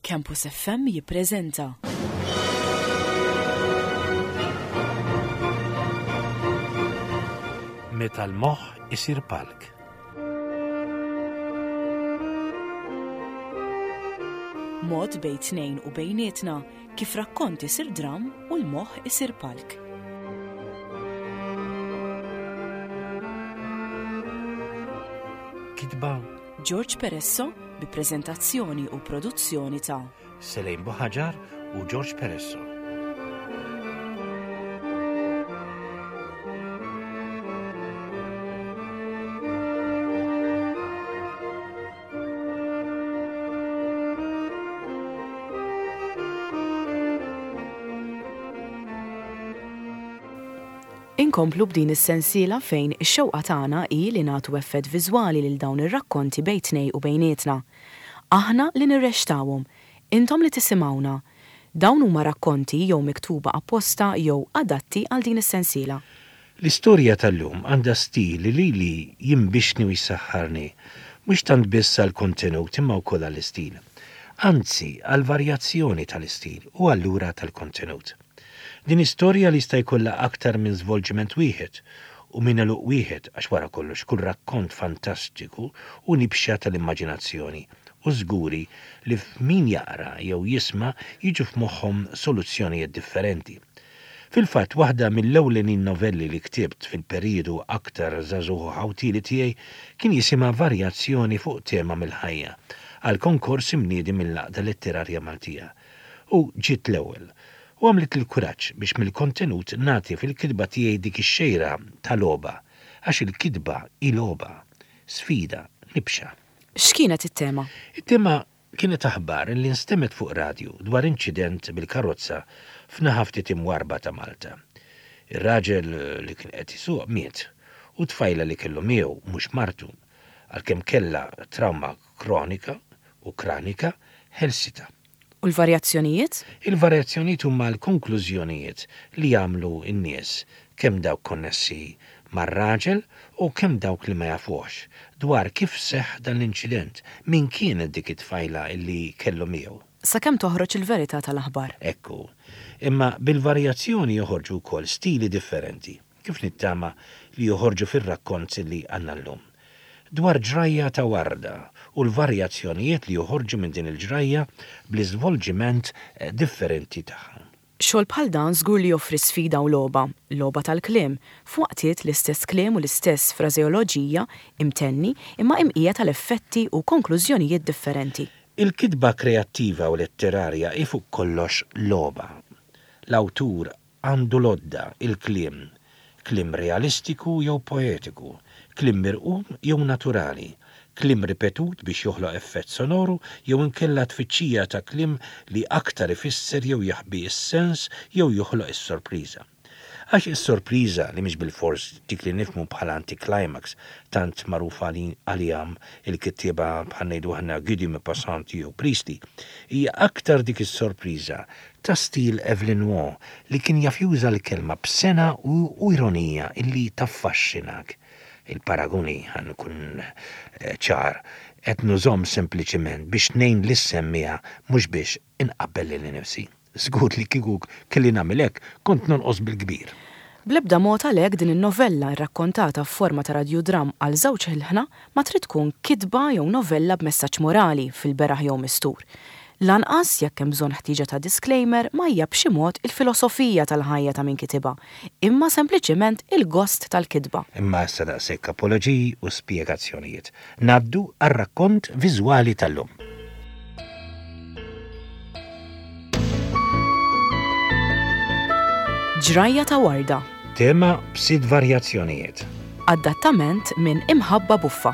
Campus FM jippreżenta. Meta l-moħħ isir palk. Mod bejn tnejn u bejnietna kif rakkont isir dram u l-moħħ isir palk. Kitba George Peresso bi preżentazzjoni u produzzjoni ta' Selejn Boħaġar u George Peresso. Inkomplu b'din is-sensiela fejn ix-xewqa tagħna hi li nagħtu effett viżwali lil dawn ir-rakkonti bejn tnejn u bejnietna. Aħna li nirrextawhom, intom li tisimgħuna. Dawn huma rakkonti jew miktuba apposta jew adatti għal din is-sensiela. L-istorja tal-lum għandha stili li jimbixni u jsaħħarni, mhux tant biss għall-kontenut imma wkoll għall-istil. Anzi, għall-varjazzjoni tal-istil u allura tal-kontenut. Din istorja li sta jkollha aktar minn żvolġiment wieħed u minn eluq wieħed għax wara kollox kull rakkont fantastiku u nibxa tal-immaġinazzjoni u żguri li f'min jaqra jew jisma' jiġu f'moħħhom soluzzjonijiet differenti. Fil-fatt waħda mill-ewlenin novelli li ktibt fil-perjodu aktar żagħżugħ ħawtili tiegħi kien jisimha Varjazzjoni fuq tema mill-ħajja għal konkors imniedi mill-laqda letterarja Maltija. U ġiet l-ewwel. U għamlet il-kuraġġ biex mill-kontenut nagħti fil-kitba tiegħi dik ix-xejra ta' logħba għax il-kitba hi logħba, sfida, nibxa. X'kienet it-tema? It-tema kienet aħbar li nstemet fuq radju dwar inċident bil-karozza f'naħa ftit imwarba ta' Malta. Ir-raġel li kien qed isuq miet u tfajla li kellu miegħu mhux martu għalkemm kellha trauma kronika u kranika ħelsita. U l-varjazzjonijiet? Il-varjazzjonijiet huma l-konklużjonijiet li jagħmlu n-nies kemm dawk konnessi mar-raġel u kemm dawk li ma jafuhx dwar kif seħħ dan l-inċident min kienet dik it-tfajla illi kellu miegħu. Sakemm toħroġ il-verità tal-aħbar. Ekku, imma bil-varjazzjoni joħorġu wkoll stili differenti kif nittama li joħorġu fir-rakkont li għandna llum. Dwar ġrajja ta' warda u l-varjazzjonijiet li joħorġu minn din il-ġrajja bl-iżvolġiment differenti tagħha. Xogħol bħal dan żgur li joffri sfida u logħba tal-kliem, f'waqtiet l-istess kliem u l-istess frażeoloġija imtenni imma imqija tal-effetti u konklużjonijiet differenti. Il-kitba kreattiva u letterarja fuq kollox logħba. L-awtur għandu lodda il-kliem, kliem realistiku jew poetiku, kliem mirqum jew naturali, kliem ripetut biex joħloq effett sonoru jew inkella tfittxija ta' kliem li aktar ifisser jew jaħbi s-sens jew joħloq is-sorpriża. Għax is-sorpriża li mhix bil-fors dik li nifhmu bħala anti-climax tant magħrufa għalihom il-kittieba bħal ngħidu aħna Guy de Maupassant jew Priestley, hija aktar dik is-sorpriża ta' stil Evelyn Waugh li kien jaf juża l-kelma b'sena u ironija illi taffaxxinak. Il-paragoni għan kun ċar, qed nużhom sempliċement biex ngħin li semmija mhux biex inqabbel li nifsi. Żgur li kieku kelli nagħmel hekk kont nonqos bil-kbir. Bl-ebda mod għalhekk din in-novella rrakkontata f'forma ta' radiodram għal żewġ ħilħna ma trid tkun kitba jew novella b'messaġġ morali fil-beraħ jew mistur. Lanqas jekk hemm bżonn ħtieġa ta' disclaimer ma hija b'xi mod il-filosofija tal-ħajja ta' min kitibha, imma sempliċement il-gost tal-kitba. Imma issa daqshekk apoloġiji u spjegazzjonijiet. Ngħaddu għar-rakkont viżwali tal-lum. Ġrajja ta' warda. Tema b'sitt varjazzjonijiet. Adattament minn Imħabba Buffa.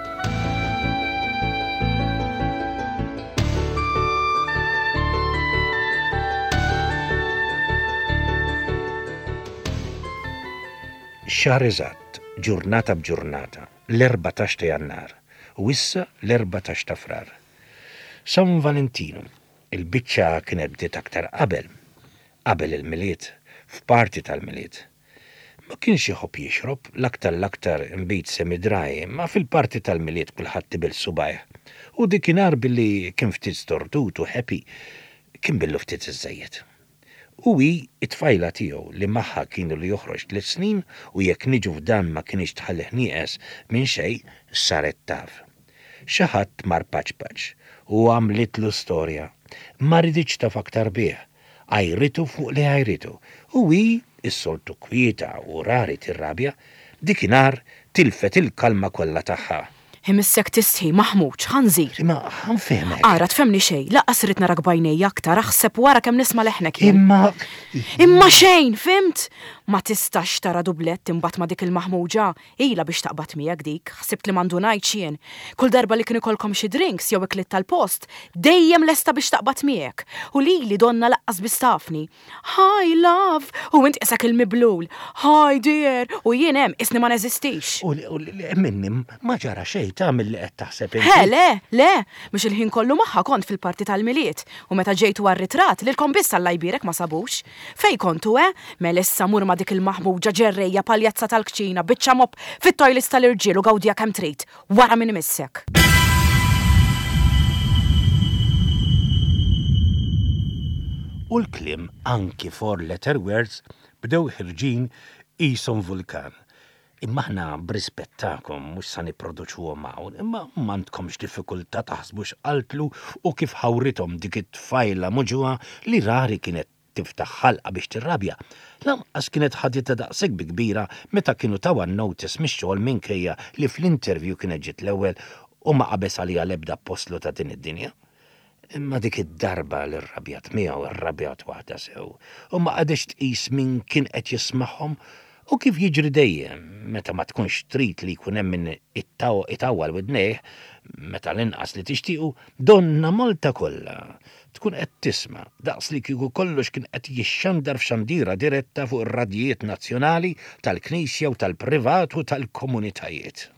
Xahar eżatt, ġurnata b'ġurnata, l-14 ta' Jannar, u issa l-14 ta' Frar. San Valentino, il-biċċa kienet bdiet aktar qabel il-miliet, f'parti tal-miliet. Ma kienx jħobb jixrob l-aktar imbit semidraj, ma fil-parti tal-miliet kulħadd tibel subajh U dikinhar billi kien ftit stordut u happy kien billu ftit iżejjed. U it-tfajla tiegħu li magħha kienu li joħroġ 3 snin u jekk niġu f'dan ma kienx tħallih nieqes minn xejn saret taf. Xi ħadd mar paċ u għamlitlu storja. Ma rriditx taf aktar bih. Għajritu fuq li għajritu. U is-soltu kwieta u rari tirrabja, dikinhar tilfet il-kalma kollha tagħha. Imissek tistħi, Maħmud, ħanżir. Imma ħanfehmek. Ara tfemni xejn, laqqas rid narak bajnejja aktar aħseb wara kemm nisma' leħnek. Imma xejn, fimt? Ma tistax tara dublett imbagħad ma dik il-Maħmuġa, ilha biex taqbad miegħek dik, ħsibt li m'għandunajt xien. Kull darba li kien ikolkom xi drinks jew iklit tal-post, dejjem lesta biex taqbad miegħek. U li donna laqqas bistafni. Hi love, u int qisek il-miblul. Hi dear, u jien hemm isni ma neżistix. U minni ma ġara xejn tagħmel li qed taħseb Le, mhux il-ħin kollu magħha kont fil-parti tal-miliet u meta ġejtu għar-ritratt lilkom biss Alla jbierek ma sabux. Fej kontu Melissa mur ma dik il-Maħmuġa ġerrejja paljazza tal-kċina biċċa mob fit-tojlis tal-irġiel u gawdija kemm trid wara minn imissek. U l-kliem anki 4 letter words bdew ħirġin qishom vulkan. Imma aħna b'rispettakom mhux sa nipproduċuhom hawn, imma m'għandkomx diffikultà taħsbu x'qaltlu u kif ħawrithom dik it-tfajla muġuha li rari kienet tiftaħ ħalqa biex tirrabja. Lanqas kienet ħadita daqshekk bi kbira meta kienu tawa notice mix-xogħol minkejja li fl-interview kienet ġiet l-ewwel u ma qabeż għaliha l-ebda postlu ta' din id-dinja. Imma dik id-darba li rrabjat miegħu rrabjat waħda sew u ma qadix tqis min kien qed jismagħhom. U kif jiġri dejjem, meta ma tkunx trid li jkun hemm min itawwal widnejh, meta l-inqas li tixtiequ, donna Malta kollha tkun qed tisma' daqs li kieku kollox kien qed jixxandar f'xandira diretta fuq ir-radjijiet nazzjonali tal-Knisja u tal-privat u tal-komunitajiet.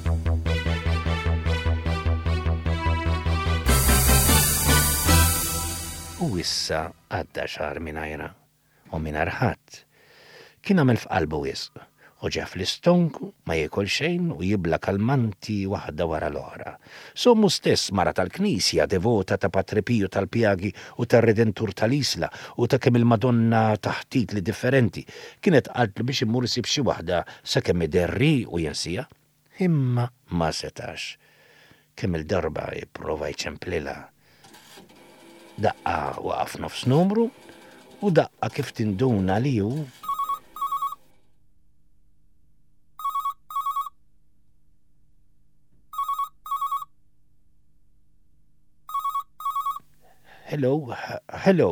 U issa għadda xahar mingħajra u mingħajr ħadd. Kien għamel f'qalbu wisq u ġa fl-istonku ma jiekol xejn u jibla kalmanti waħda wara l-oħra. Sommu stess mara tal-Knisja devota ta' Patripiju tal-Pjagi u tar-Redentur tal-Isla u ta' kemm il-Madonna taħtit li differenti kienet qaltlu biex imur isib xi waħda sakemm iderri u jinsija. Imma ma setax. Kemm il-darba jipprova jċemplilha. Daqqa waqaf nofs numru u daqqa kif tinduna li hu hello.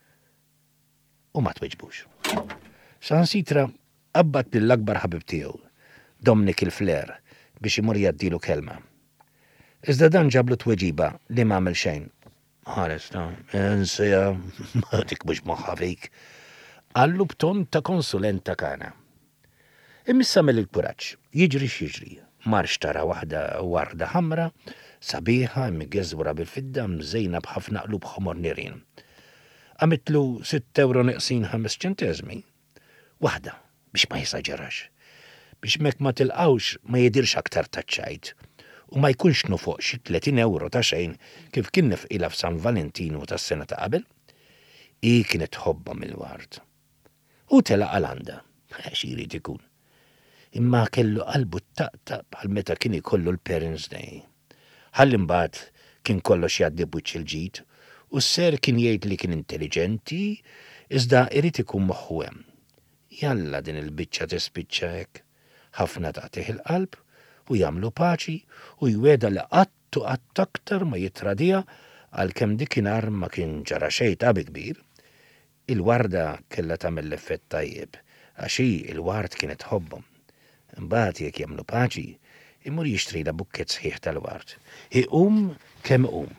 U ma tweġbux. Sansitra qabbat lill-akbar ħabib tiegħu, Dominic il-Flair, biex imur jaddilu kelma. Iżda dan ġablu tweġiba li m'għamel xejn. Ħares ta' insija ma dik mhux moħħa fik. Qallu b'ton ta' konsulenta kana. Imissa mill-kuraġġ, jiġri x'jiġri. Marx tara waħda warda ħamra, sabiħa imgeżwra bil-fidda mżejna b'ħafna qlub ħomor nirien. Għamitlu 6 euro neqsin 5 ċentesmi. Waħda, biex ma jisaġerax. Biex mek ma tilqawx ma jidirx aktar taċċajt. U ma jkunx nufuq xi 30 euro ta' xejn kif kien nefqilha f'San Valentinu tas-sena ta' qabel. Kienet tħobba mill-ward. U tela għalanda, x'irid ikun. Imma kellu qalbu taqtaq bħal meta kien ikollu l-Parents' Day. Ħalli mbagħad kien kollox jgħaddi b'wiċċ il-ġid u s-ser kien jgħid li kien intelligenti iżda irid ikun moħħu hemm. Jalla din il-biċċa tispiċċa hekk. Ħafna tagħtih il-qalb u jagħmlu paċi u jweda li qatt aktar ma jitradija għalkemm dikinhar ma kien ġara xejn ta' kbir. Il-warda kellha tagħmel l-effett tajjeb għax il-ward kienet tħobbhom. Imbagħad jekk jagħmlu paċi, imur jixtrila bukkett sħiħ tal-ward. Iqum kemm iqum.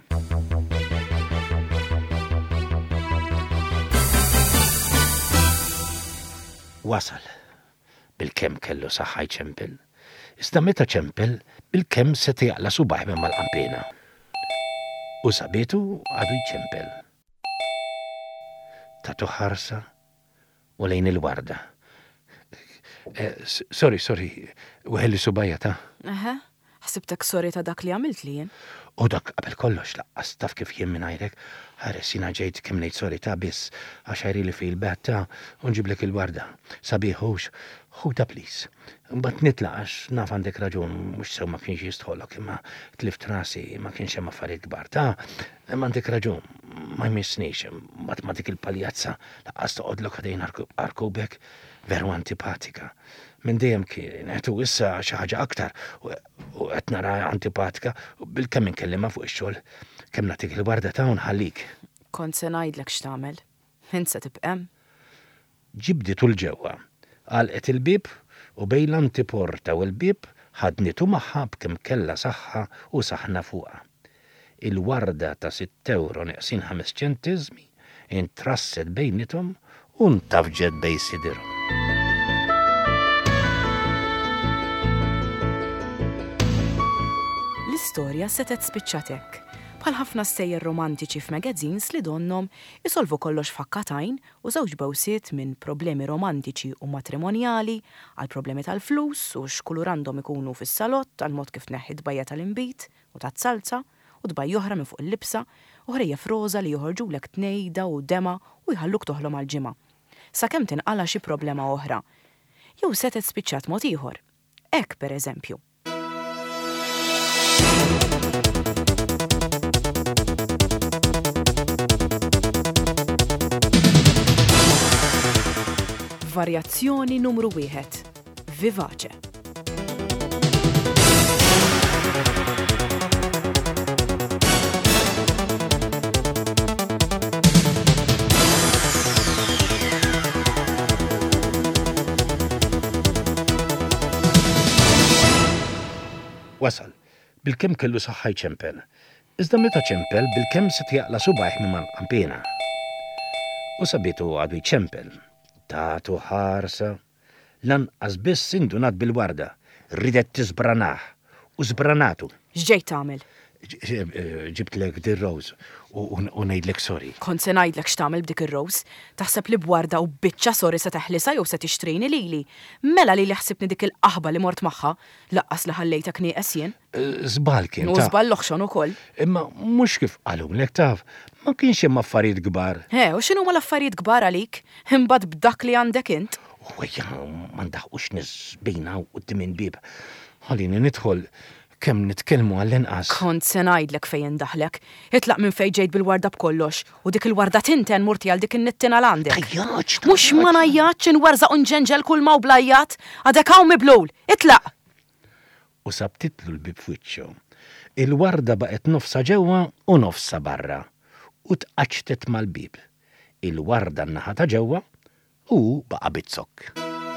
Wasal bil-kemm kellu saħħa jċempel. Iżda meta ċempel bil-kemm se jaqla subaħ minn mal-qampina. U sabitu għadu jċempel. Tatu ħarsa u lejn Sorry, weħelli subajja ta'. Ħsibtek sorry ta' dak li għamilt li jien? U dak qabel kollox laqqas taf kif jien mingħajrek, ħares jiena ġejt kemm ngħid sorry ta' biss għax ħajri li fi l-bed ta' u nġiblek il-warda. Sabiħux, ħuda please. Mbagħad nitlaq għax naf għandek raġun mhux sew ma kienx jistħolok imma tlift rasi ma kienx hemm affarijiet kbar ta' imma għandek raġun ma jmissniex ma dik il-paljazza laqqas toqgħodlok għadejn arkubek veru antipatika. Minn dejjem kienet u issa xi ħaġa aktar u qed nara antipatika bil-kemm inkellima fuq ix-xogħol kemm nagħtik il-warda ta' nħallik. Kont se ngħidlek x'tagħmel. Insa tibqem. Ġibditu l-ġewwa. Għalqet il-bib u bejn l-antiporta u l-bib ħadnitu magħha b'kemm kellha saħħa u saħna fuqha. Il-warda ta' 6 euro neqsin 5 ċentiżmi intrasset bejnietom u ntafġet bejn sidierhom. L-istorja setet spiċċatek. Bħal ħafna stejjer romantiċi f'magazzins li donnom isolvu kollox f'akkatajn u żewġ bewsiet minn problemi romantiċi u matrimonjali għal problemi tal-flus u x'kulur għandhom ikunu fis-salott għal mod kif tneħħi dbajja tal-inbit u tat-salza u dbajja oħra minn fuq il-libsa u ħrejja froża li joħorġulek tnejda u dema u jħalluk toħlom għal-ġimgħa. Sakemm tinqala xi problema oħra. Jew setet spiċċat mod ieħor. Hekk pereżempju. Varjazzjoni numru 1. Vivace. Wasal, bil-kemm kellu saħħa jċempel. Iżda meta ċempel bil-kemm se jaqla subaħ minn qampina. U sabitu għadu jċempel. Tatu ħarsa, lanqas biss indunat bil-warda, ridet tisbranaħ u zbranatu. X'ġej tagħmel? Ġibtlek dir-rose u ngħidlek sorry. Kont se ngħidlek x'tagħmel b'dik ir-rose, taħseb li bwarda u biċċa sorry se teħlisa jew se tixtrini lili. Mela li ħsibni dik il-qaħba li mort magħha, laqqas li ħallejtek nieqes jien. Żball kien. U żball l-oħxon ukoll. Imma mhux kif qalulek taf, ma kienx hemm affarijiet kbar. U x'inhu ma l-affarijiet kbar għalik? Imbagħad b'dak li għandek int. Wejja, ma ndaħqux nisbejna quddiem il-bib. Ħallini nidħol kemm nitkellmu għall-inqas. Kont se ngħidlek fejn daħlek. Itlaq minn fejn ġejt bil-warda b'kollox u dik il-warda tinten murti għal dik in-nittina l-għandek. Tajjaġ. Mhux ma najjaġ inwarzaq unġenġel kull ma u blajjat, għadek hawn miblul. Itlaq! U sabtitlu l-bib f'wiċċu. Il-warda baqet nofsa ġewwa u nofsa barra u tqaċtet mal-bib. Il-warda n-naħa ta' ġewwa u baqa' bitzok.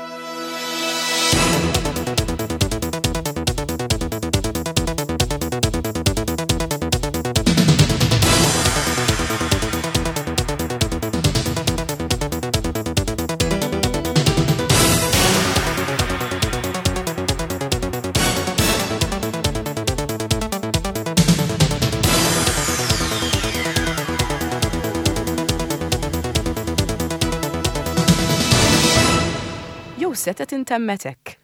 Setet intemmetek.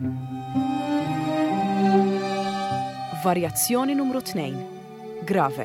Varjazzjoni numru 2. Grave.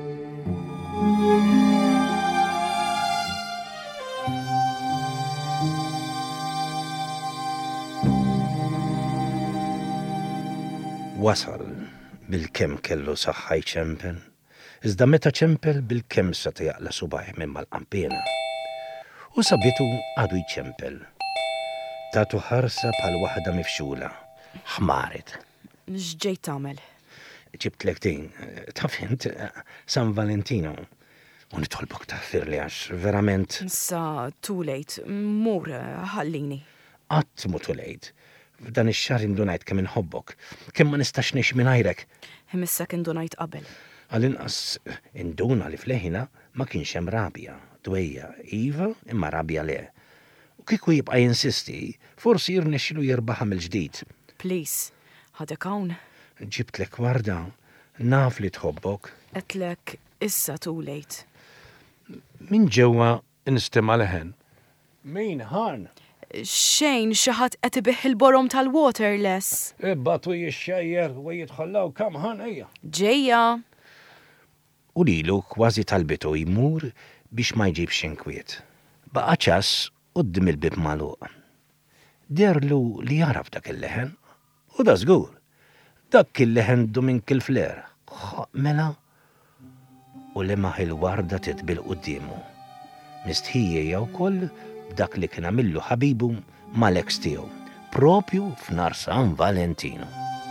Wasal bil-kemm kellu saħħa jċempel, iżda meta ċempel bil-kemm se jaqla subaħ minn mal-qampina. U sabitu għadu jċempel. Tatu ħarsa bħal waħda mifxula. Ħmaret. X'ġej tagħmel? Ġibtlek din, taf int San Valentino. U nitolbok taħfir li għax verament. Sa too late, mur ħallini. Qatt mu too late. F'dan ix-xahar indunajt kemm inħobbok, kemm ma nistax nix mingħajrek. Imissek indunajt qabel. Għal-inqas induna li fleħina ma kienx hemm rabja, dwejja iva imma rabja le. U kieku jibqa' jinsisti, forsi jirnexxilu jirbaħa mill-ġdid. Please, ħadek hawn. Ġibtlek warda, naf li tħobbok. Qedlek issa too late. Min ġewwa instema' leħen. Min ħan? Xejn xi ħadd qed ibiħ il-borom tal-Waterless. Ibbatu jixxejjer u jitħallaw kam ħanejja. Ġejja. U lilu kważi talbitu jmur biex ma jġibx inkwiet. Baqa' ċas quddiem il-bib magħluq. Derlu li jaraf dak il-leħen, u da żgur. Dak il-leħen du minn kil-fler. Mela u lemaħ il-warda titbil quddiemu. Mistħijja wkoll b'dak li kien għamillu ħabibu mal-ex tiegħu, propju f'nar San Valentino.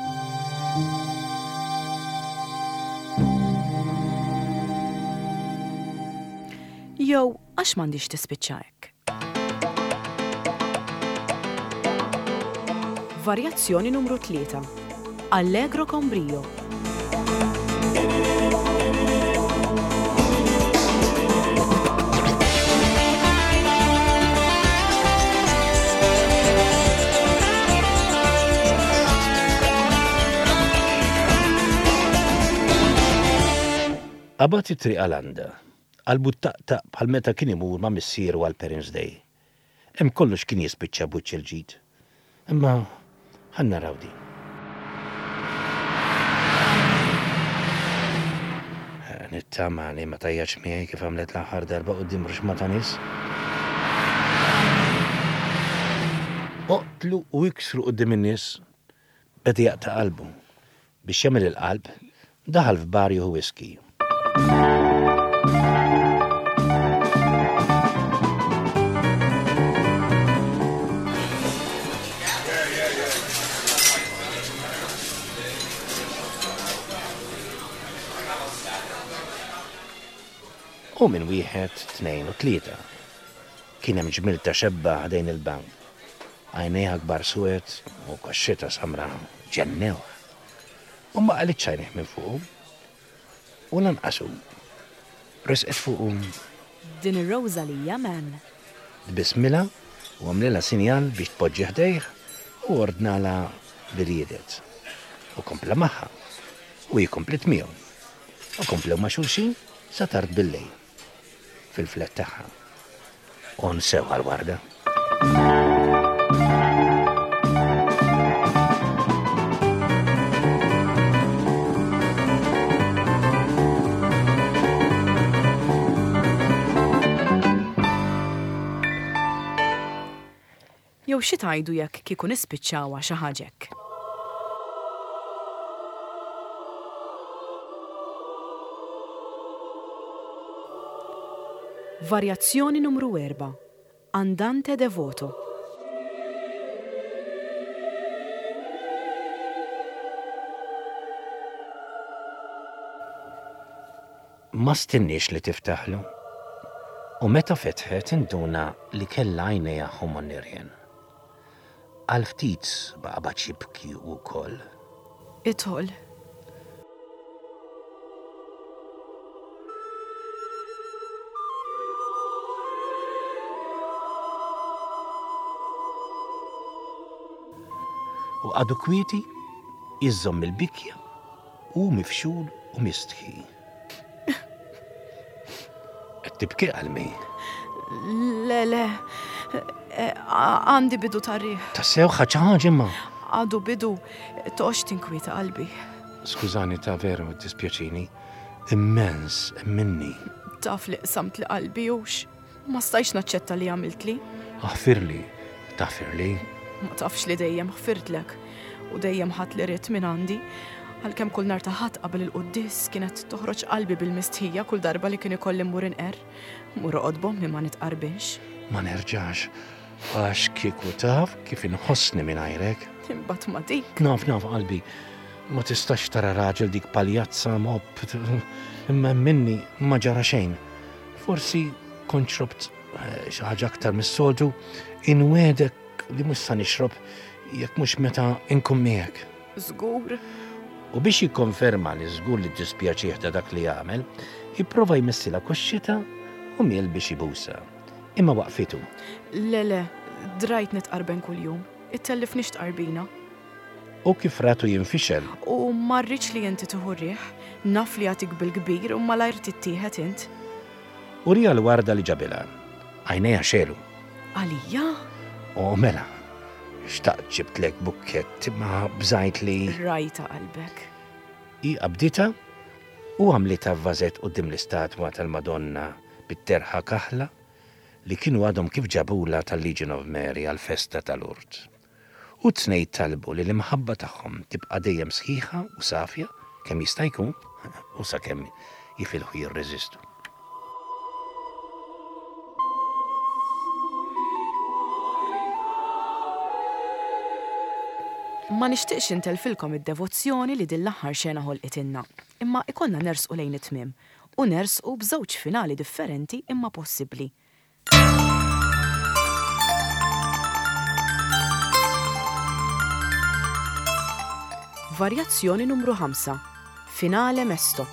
Jew għax m'għandix tispiċċa hekk. Varjazzjoni numru 3. Allegro con brio. Qabad it-triq għal-għanda, għal-buttaqtaq bħal meta kien imur ma' missieru għal-Parents Day. Hemm kollox kien jispiċċa buċċ il-ġid. Imma ħanna rawdi. Nittama li ma tajjax miegħi kif għamlet l-aħħar darba quddiem ruxma ta' nies. Oqtlu u iksru quddiem in-nies beda jaqta' qalbu. Biex jagħmel il-qalb daħal f'bar jieħu whisky. U minn wieħed, tnejn u tlieta. Kien hemm ġmilta xebba ħdejn il-bank. Għajnejha kbar suwed u kaxxita samra ġennew. U ma qalitx għajnejh minn fuq. U lanqasu. Resqet fuq Din ir-Rosa li man. Bismillah u għamlilha sinjal biex tpoġġi ħdejh u ordnala li riedet. U kompla magħha. U jikomplet miegħu. U komplew ma' xulxin sa tard bil-lejl. Fil-flet tagħha. U nsew għal-warda. Jew xi tgħidu jekk kieku nispiċċawha xi ħaġek. Varjazzjoni numru 4. Andante devoto. Ma stenniex li tiftaħlu. U meta fetħet induna li kellha għajnejha ħomonirjen. Għal ftit baqa' baċibki wkoll. Idħol. U għadu kwieti, iżżomm il-bikja u mifxul u mistħi. Qed tibki qalmi. Le, għandi bidu tarriħ. Tassew ħaġa imma. Għadu bidu, toqx tinkwieta qalbi. Skużani ta' veru dispjaċini, immens minni. Taf li qsamt li qalbi ux. Ma stajx naċċetta li għamilt li. Aħfirli, taħfirli. Ma tafx li dejjem ħfirtlek u dejjem ħadd li rrit minn għandi, għalkemm kull nar taħat qabel il-quddis kienet toħroġ qalbi bil-mistħija kull darba li kien ikolli mmur inqer, mur oqodbhom li ma nitqarbix. Ma nerġax, għax kieku taf kif inħossni minn għajrek. Imbagħad ma dik. Naf qalbi, ma tistax tara raġel dik paljazza mob, imma minni ma ġara xejn. Forsi kont xrobt xi ħaġa aktar mis-soltu, inwedek li mhux sa nixrob jekk mhux meta inkun miegħek. Żgur. U biex jikkonferma li żgur li dispjaċih ta' dak li jagħmel, jipprova jmissila koxxita u miel biex ibusa. Imma waqfitu. Le, drajt nitqarben kuljum. Ittellifniex tqarbina. U kif ratu jinfixel. U ma rridx li inti tieħu rieħ, naf li għatik bil-kbir u malajr tittieħed int. U rija l-warda li ġabilha. Għajnejha xelu. Għalija? Mela, xtaqt ġibtlek bukkett ma bżajt li Rajta qalbek. qabdita u għamlita vazet qudiem l-istatwa tal-Madonna bit-terħa kaħla li kienu għadhom kif ġabula tal-Legion of Mary għal-festa tal-Urt. U t-tnejn talbu li l-imħabba tagħhom tibqa' dejjem sħiħa u safja kemm jista' jkun u sakemm jifilħu jirreżistu. Ma nixtieqx intelfilkom id-devozzjoni li din l-aħħar xena ħolqitilna, imma ikonna nersqu lejn it-tmiem u nersqu b'żewġ finali differenti imma possibbli. Varjazzjoni numru 5. Finale mesto.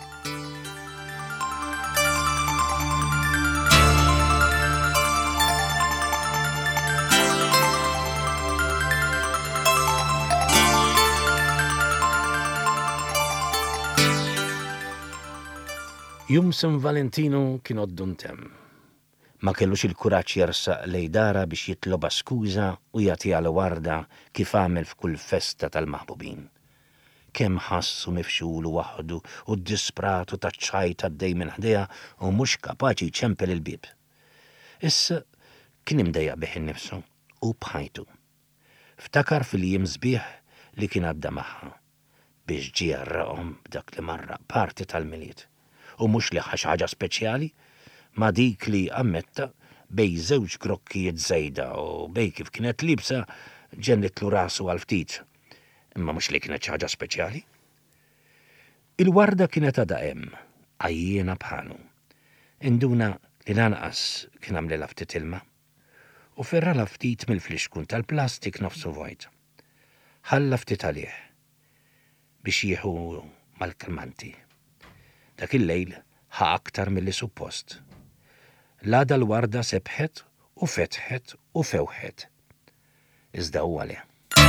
Jum San Valentino kien għodduntem. Ma kellux il-kuraġġ jersaq lejdara biex jitloba skuża u jagħtiha l-warda kif għamel f'kull festa tal-maħbubin. Kemm ħassu mifxul waħdu u d-dispratu taċ-ċajt għaddej minn ħdejha u mhux kapaċi jċempel il-bib. Issa kien imdejjaq bih innifsu u bħajtu. Ftakar fil-jiem sbieħ li kien għadda magħha biex ġie jarraqhom b'dak li marraq parti tal-miliet. U mhux li ħaġa speċjali, ma dik li ammetta bej żewġ grokkijiet żejda u bej kif kienet libsa ġennitlu rasu għal ftit. Imma mhux li kienet ħaġa speċjali. Il-warda kienet għadha hemm, għajjiena bħalu. Induna li lanqas kien għamlilha ftit ilma u ferrala ftit mill-fliexkun tal-plastik nofsu vojt. Ħalla ftit għalih biex jieħu mal-kalmanti. Dak il-lejl ħa aktar mill-li suppost. L-għada l-warda sebħet u fetħet u fewħet. Iżda huwa le.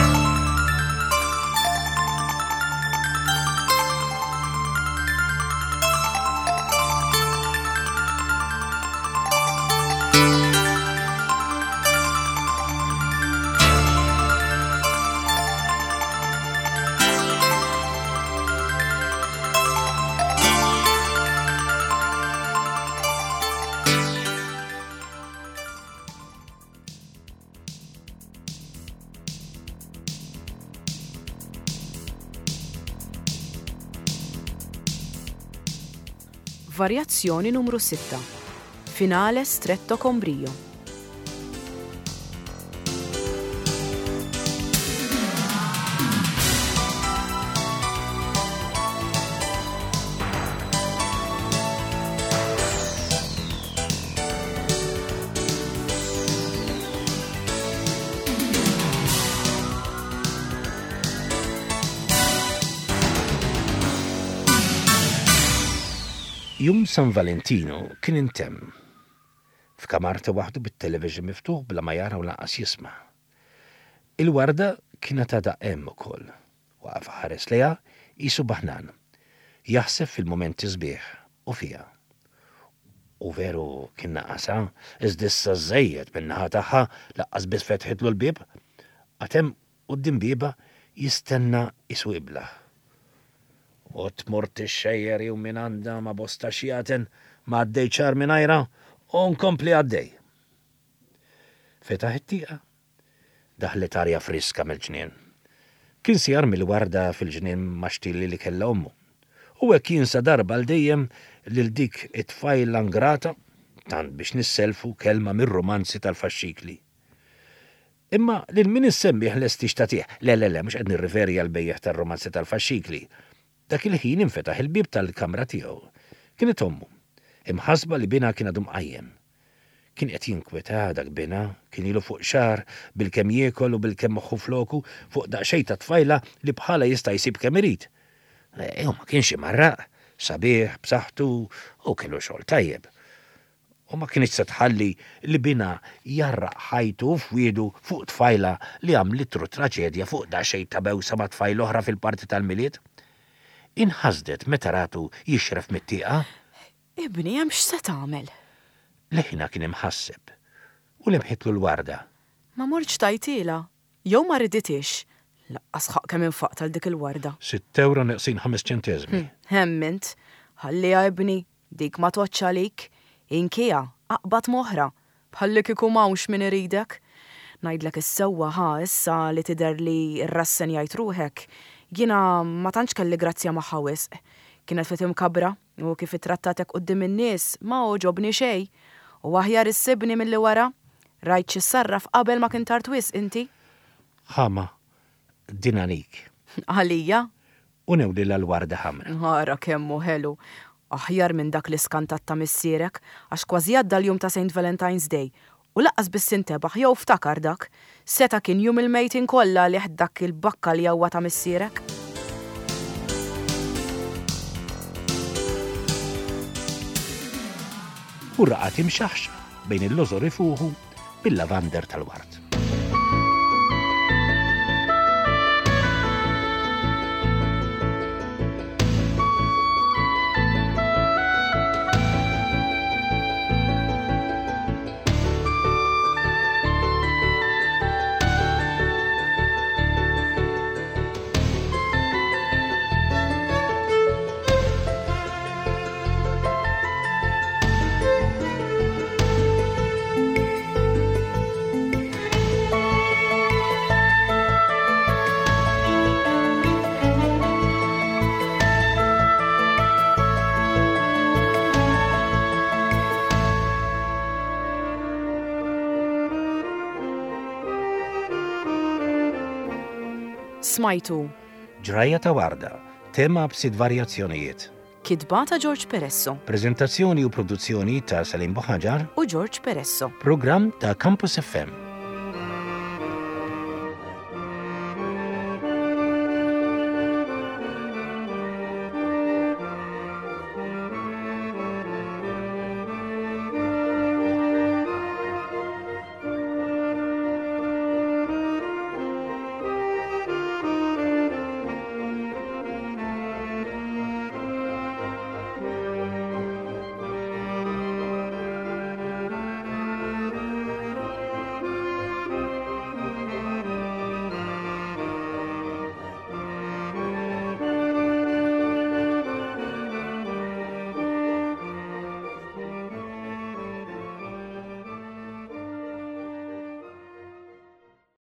Varjazzjoni numru 6. Finale stretto con brio. Jum San Valentino kien intemm. F'kamarta waħdu bit-television miftuħ bla ma jara u lanqas jisma'. Il-warda kienet għadha hemm ukoll. Waqaf ħares lejha qisu baħnan. Jaħseb fil-momenti sbieħ u fiha. U veru kien naqasa, iżdissa żejjed min-naħa tagħha laqqas biss fetħitlu l-bib. Għatem quddiem biba jistenna iswibla. U tmort ix-xejjer jew minn għandha ma bosta xjaten ma għaddej ċar minn ajra u nkompli għaddej. Fetaħ it-tieqa. Daħlet arja friska mill-ġnien. Kien sjar mill-warda fil-ġnien maxtilli li kellha ommu. U hekk jinsa darba l dejjem lil dik it-tfajl angrata tant biex nisselfu kelma mir-romanzi tal-faxxikli. Imma lil min issemmih lesti xtatih. Le, mhux qed nirriferi għal bejjeħ tar-romanzi tal-faxxikli. Dak il-ħin infetaħ il-bib tal-kamra tiegħu. Kienet ommu, imħasba li bina kien għadu mqajjem. Kien qed jinkweta dak bina, kien ilu fuq xar bil-kemm jiekol u bil-kemm moħħu floku fuq daqsxejn ta' tfajla li bħala jista' jsib kemm irid. Ma kienx imarraq, sabiħ, b'saħħtu u kellu xogħol tajjeb. U ma kienx se tħalli li bina jarraq ħajtu f'wiedu fuq tfajla li għamlitru traċedja fuq daqsxejn ta' bewsa ma' tfajl oħra fil-parti tal-miliet. Inħasdet meta ratu jixref mit-tieqa. Ibni hemm x'se tagħmel? Leħina kien imħasseb u lemħitlu l-warda. Ma morċ tajtila, jew ma riditix. Laqqas ħaq kemm infaq tal dik il-warda. 6 euro neqsin 5 ċentesmi. Hemmint, ħallija ibni, dik ma toċċa lik, inkija, aqbad moħra, bħalli kieku mawx min iridek. Najdlek is-sewwa issa li tidher li r-rassen jgħid ruħek, jiena ma tantx kelli grazzja magħha wisq. Kienet fit imkabra u kif ittrattatek quddiem in-nies ma oġobni xejn. U aħjar issibni milli wara, rajt xi sarraf qabel ma kien tard wisq inti. Ħama, din għalik. Għalija? U newli l-warda ħamra. Ħara kemmu ħelu. Aħjar minn dak l-iskantat ta' missierek, għax kważi għadda l-jum ta' St. Valentine's Day. U laqqas biss intebaħ jew ftakar dak, seta kien jum il-mejtin kollha li dak il-bakka li jawwa ta' missierek. U raqat imxaħxa bejn il-lożor ifuħu bil-lavander tal-ward. Smajtu. Ġrajja ta' warda, tema b'sitt varjazzjonijiet. Kitba ta' George Peresso. Prezentazzjoni u produzzjoni ta' Salim Boħaġar u George Peresso. Program ta' Campus FM.